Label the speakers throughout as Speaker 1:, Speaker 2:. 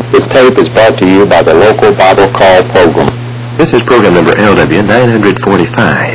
Speaker 1: This tape is brought to you by the local Bible Call program.
Speaker 2: This is program number LW 945.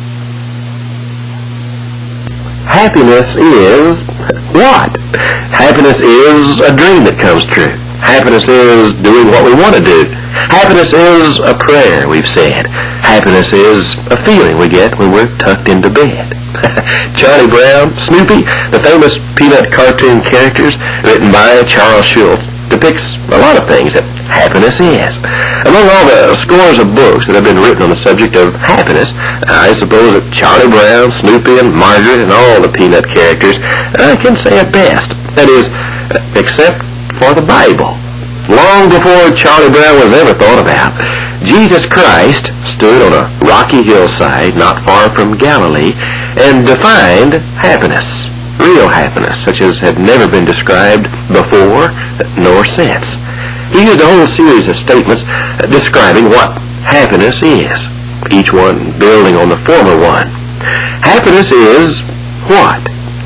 Speaker 2: Happiness is what? Happiness is a dream that comes true. Happiness is doing what we want to do. Happiness is a prayer, we've said. Happiness is a feeling we get when we're tucked into bed. Charlie Brown, Snoopy, the famous Peanut cartoon characters written by Charles Schulz, depicts a lot of things that happiness is. Among all the scores of books that have been written on the subject of happiness, I suppose that Charlie Brown, Snoopy, and Margaret, and all the Peanut characters can say it best. That is, except for the Bible. Long before Charlie Brown was ever thought about, Jesus Christ stood on a rocky hillside not far from Galilee and defined happiness. Real happiness, such as had never been described before nor since. He used a whole series of statements describing what happiness is, each one building on the former one. Happiness is what?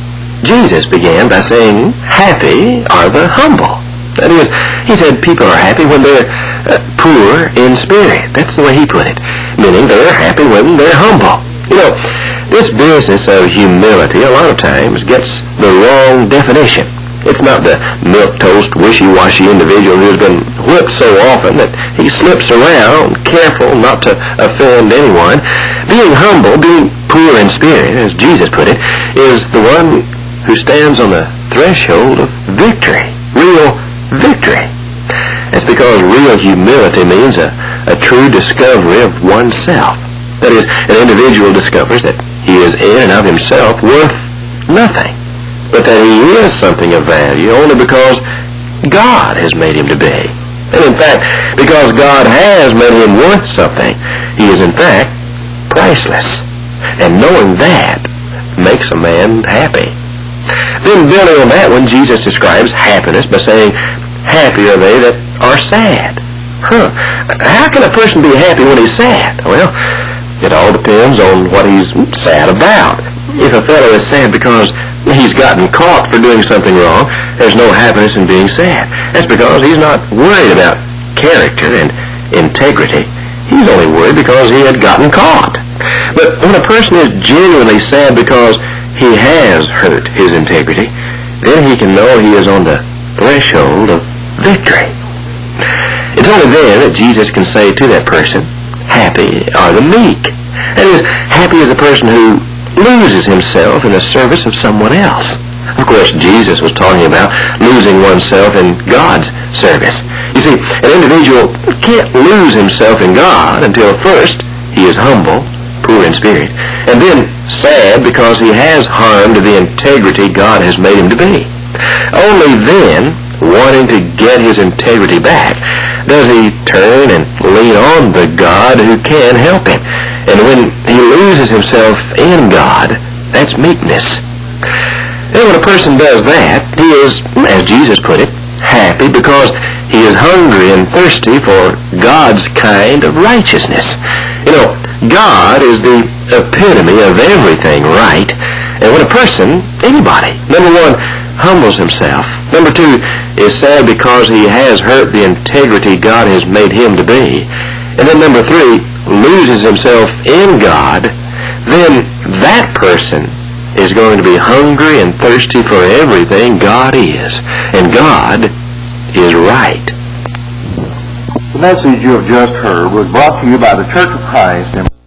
Speaker 2: Jesus began by saying, happy are the humble. That is, he said people are happy when they're poor in spirit. That's the way he put it, meaning they're happy when they're humble. You know, this business of humility a lot of times gets the wrong definition. It's not the milquetoast, wishy-washy individual who's been whipped so often that he slips around, careful not to offend anyone. Being humble, being poor in spirit, as Jesus put it, is the one who stands on the threshold of victory, real victory. That's because real humility means a true discovery of oneself. That is, an individual discovers that he is in and of himself worth nothing, but that he is something of value only because God has made him to be. And in fact, because God has made him worth something, he is in fact priceless. And knowing that makes a man happy. Then building on that one, Jesus describes happiness by saying, happy are they that are sad. How can a person be happy when he's sad? Well, it all depends on what he's sad about. If a fellow is sad because he's gotten caught for doing something wrong, there's no happiness in being sad. That's because he's not worried about character and integrity. He's only worried because he had gotten caught. But when a person is genuinely sad because he has hurt his integrity, then he can know he is on the threshold of victory. It's only then that Jesus can say to that person, happy are the meek. That is, happy is a person who loses himself in the service of someone else. Of course, Jesus was talking about losing oneself in God's service. You see, an individual can't lose himself in God until first he is humble, poor in spirit, and then sad because he has harmed the integrity God has made him to be. Only then, wanting to get his integrity back, does he turn and lean on the God who can help him. And when he loses himself in God, that's meekness. And when a person does that, he is, as Jesus put it, happy because he is hungry and thirsty for God's kind of righteousness. You know, God is the epitome of everything right. And when a person, anybody, number one, humbles himself, number two, is sad because he has hurt the integrity God has made him to be, and then number three, loses himself in God, then that person is going to be hungry and thirsty for everything God is. And God is right.
Speaker 3: The message you have just heard was brought to you by the Church of Christ in